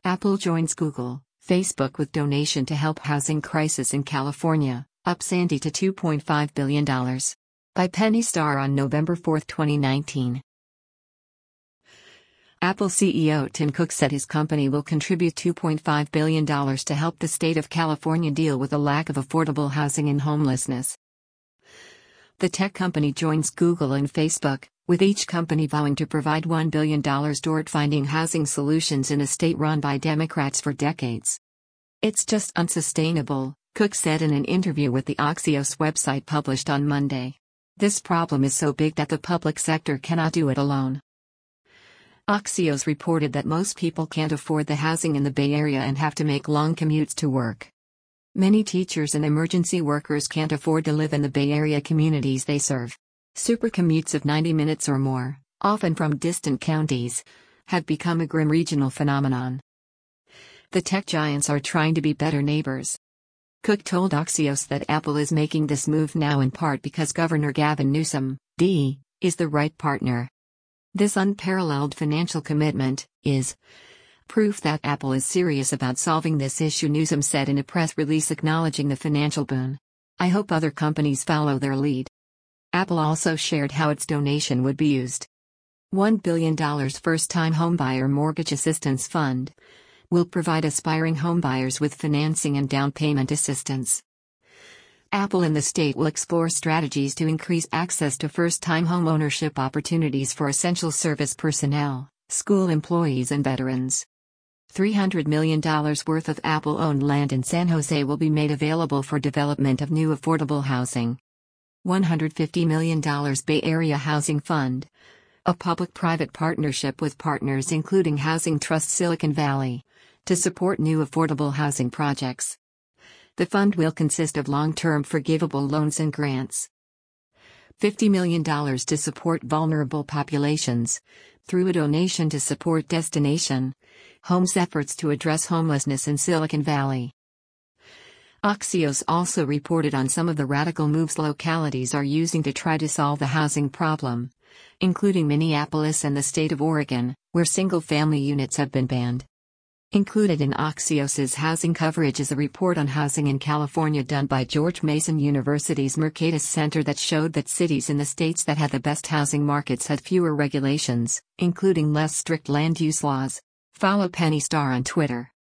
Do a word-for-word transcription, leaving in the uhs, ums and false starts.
Apple joins Google, Facebook with donation to help housing crisis in California, up Sandy to two point five billion dollars. By Penny Starr on November fourth, twenty nineteen. Apple C E O Tim Cook said his company will contribute two point five billion dollars to help the state of California deal with a lack of affordable housing and homelessness. The tech company joins Google and Facebook, with each company vowing to provide one billion dollars toward finding housing solutions in a state run by Democrats for decades. "It's just unsustainable," Cook said in an interview with the Axios website published on Monday. "This problem is so big that the public sector cannot do it alone." Axios reported that most people can't afford the housing in the Bay Area and have to make long commutes to work. Many teachers and emergency workers can't afford to live in the Bay Area communities they serve. Super commutes of ninety minutes or more, often from distant counties, have become a grim regional phenomenon. The tech giants are trying to be better neighbors. Cook told Axios that Apple is making this move now in part because Governor Gavin Newsom, D, is the right partner. This unparalleled financial commitment is proof that Apple is serious about solving this issue, Newsom said in a press release acknowledging the financial boon. "I hope other companies follow their lead." Apple also shared how its donation would be used. one billion dollars First-Time Homebuyer Mortgage Assistance Fund will provide aspiring homebuyers with financing and down payment assistance. Apple and the state will explore strategies to increase access to first-time home ownership opportunities for essential service personnel, school employees and veterans. three hundred million dollars worth of Apple-owned land in San Jose will be made available for development of new affordable housing. one hundred fifty million dollars Bay Area Housing Fund, a public-private partnership with partners including Housing Trust Silicon Valley, to support new affordable housing projects. The fund will consist of long-term forgivable loans and grants. fifty million dollars to support vulnerable populations, through a donation to support Destination Home's efforts to address homelessness in Silicon Valley. Axios also reported on some of the radical moves localities are using to try to solve the housing problem, including Minneapolis and the state of Oregon, where single-family units have been banned. Included in Axios's housing coverage is a report on housing in California done by George Mason University's Mercatus Center that showed that cities in the states that had the best housing markets had fewer regulations, including less strict land use laws. Follow Penny Starr on Twitter.